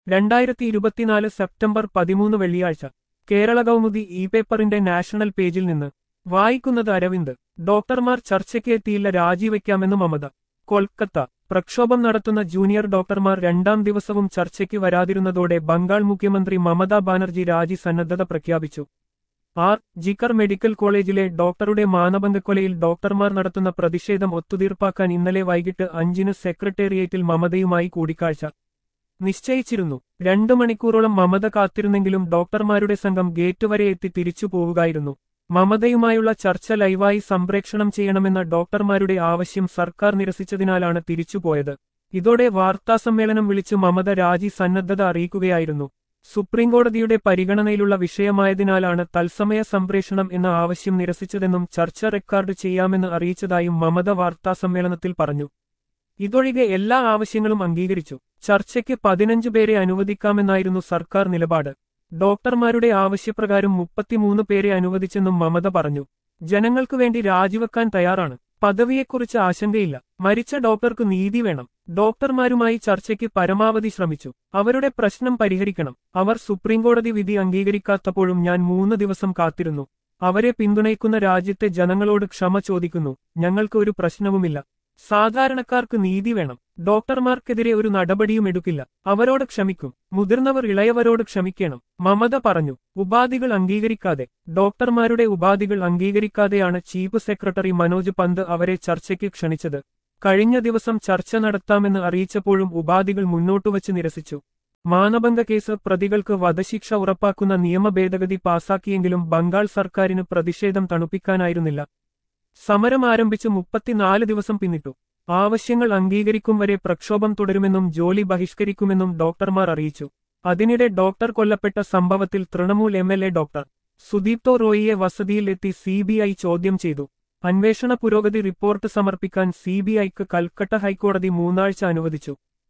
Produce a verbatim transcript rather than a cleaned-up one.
രണ്ടായിരത്തി ഇരുപത്തിനാല് സെപ്റ്റംബർ പതിമൂന്ന് വെള്ളിയാഴ്ച കേരള കൗമുദി ഇ പേപ്പറിന്റെ നാഷണൽ പേജിൽ നിന്ന് വായിക്കുന്നത് അരവിന്ദ്. ഡോക്ടർമാർ ചർച്ചയ്ക്ക് എത്തിയില്ല, രാജിവെക്കാമെന്ന് മമത. കൊൽക്കത്ത. പ്രക്ഷോഭം നടത്തുന്ന ജൂനിയർ ഡോക്ടർമാർ രണ്ടാം ദിവസവും ചർച്ചയ്ക്ക് വരാതിരുന്നതോടെ ബംഗാൾ മുഖ്യമന്ത്രി മമതാ ബാനർജി രാജി സന്നദ്ധത പ്രഖ്യാപിച്ചു. ആർ ജിക്കർ മെഡിക്കൽ കോളേജിലെ ഡോക്ടറുടെ മാനഭംഗക്കൊലയിൽ ഡോക്ടർമാർ നടത്തുന്ന പ്രതിഷേധം ഒത്തുതീർപ്പാക്കാൻ ഇന്നലെ വൈകിട്ട് അഞ്ചിന് സെക്രട്ടേറിയറ്റിൽ മമതയുമായി കൂടിക്കാഴ്ച നിശ്ചയിച്ചിരുന്നു. രണ്ടു മണിക്കൂറോളം മമത കാത്തിരുന്നെങ്കിലും ഡോക്ടർമാരുടെ സംഘം ഗേറ്റ് വരെ എത്തി തിരിച്ചു പോവുകയായിരുന്നു. മമതയുമായുള്ള ചർച്ച ലൈവായി സംപ്രേക്ഷണം ചെയ്യണമെന്ന ഡോക്ടർമാരുടെ ആവശ്യം സർക്കാർ നിരസിച്ചതിനാലാണ് തിരിച്ചുപോയത്. ഇതോടെ വാർത്താസമ്മേളനം വിളിച്ച് മമത രാജി സന്നദ്ധത അറിയിക്കുകയായിരുന്നു. സുപ്രീംകോടതിയുടെ പരിഗണനയിലുള്ള വിഷയമായതിനാലാണ് തത്സമയ സംപ്രേഷണം എന്ന ആവശ്യം നിരസിച്ചതെന്നും ചർച്ച റെക്കോർഡ് ചെയ്യാമെന്ന് അറിയിച്ചതായും മമത വാർത്താസമ്മേളനത്തിൽ പറഞ്ഞു. ഇതൊഴികെ എല്ലാ ആവശ്യങ്ങളും അംഗീകരിച്ചു. ചർച്ചയ്ക്ക് പതിനഞ്ച് പേരെ അനുവദിക്കാമെന്നായിരുന്നു സർക്കാർ നിലപാട്. ഡോക്ടർമാരുടെ ആവശ്യപ്രകാരം മുപ്പത്തിമൂന്ന് പേരെ അനുവദിച്ചെന്നും മമത പറഞ്ഞു. ജനങ്ങൾക്കു വേണ്ടി രാജിവെക്കാൻ തയ്യാറാണ്. പദവിയെക്കുറിച്ച് ആശങ്കയില്ല. മരിച്ച ഡോക്ടർക്ക് നീതി വേണം. ഡോക്ടർമാരുമായി ചർച്ചയ്ക്ക് പരമാവധി ശ്രമിച്ചു. അവരുടെ പ്രശ്നം പരിഹരിക്കണം. അവർ സുപ്രീംകോടതി വിധി അംഗീകരിക്കാത്തപ്പോഴും ഞാൻ മൂന്ന് ദിവസം കാത്തിരുന്നു. അവരെ പിന്തുണയ്ക്കുന്ന രാജ്യത്തെ ജനങ്ങളോട് ക്ഷമ ചോദിക്കുന്നു. ഞങ്ങൾക്ക് ഒരു പ്രശ്നവുമില്ല. സാധാരണക്കാർക്ക് നീതി വേണം. ഡോക്ടർമാർക്കെതിരെ ഒരു നടപടിയും എടുക്കില്ല. അവരോട് ക്ഷമിക്കും. മുതിർന്നവർ ഇളയവരോട് ക്ഷമിക്കണം, മമത പറഞ്ഞു. ഉപാധികൾ അംഗീകരിക്കാതെ ഡോക്ടർമാരുടെ ഉപാധികൾ അംഗീകരിക്കാതെയാണ് ചീഫ് സെക്രട്ടറി മനോജ് പന്ത് അവരെ ചർച്ചയ്ക്ക് ക്ഷണിച്ചത്. കഴിഞ്ഞ ദിവസം ചർച്ച നടത്താമെന്ന് അറിയിച്ചപ്പോഴും ഉപാധികൾ മുന്നോട്ടുവച്ച് നിരസിച്ചു. മാനഭംഗ കേസ് പ്രതികൾക്ക് വധശിക്ഷ ഉറപ്പാക്കുന്ന നിയമ ഭേദഗതി പാസാക്കിയെങ്കിലും ബംഗാൾ സർക്കാരിന് പ്രതിഷേധം തണുപ്പിക്കാനായിരുന്നില്ല. സമരം ആരംഭിച്ച് മുപ്പത്തിനാല് ദിവസം പിന്നിട്ടു. ആവശ്യങ്ങൾ അംഗീകരിക്കും വരെ പ്രക്ഷോഭം തുടരുമെന്നും ജോലി ബഹിഷ്കരിക്കുമെന്നും ഡോക്ടർമാർ അറിയിച്ചു. അതിനിടെ ഡോക്ടർ കൊല്ലപ്പെട്ട സംഭവത്തിൽ Trinamool M L A doctor Sudipto റോയിയെ വസതിയിൽ എത്തി സി ബി ഐ ചോദ്യം ചെയ്തു. അന്വേഷണ പുരോഗതി റിപ്പോർട്ട് സമർപ്പിക്കാൻ സി ബി ഐക്ക് കൽക്കട്ട ഹൈക്കോടതി മൂന്നാഴ്ച അനുവദിച്ചു.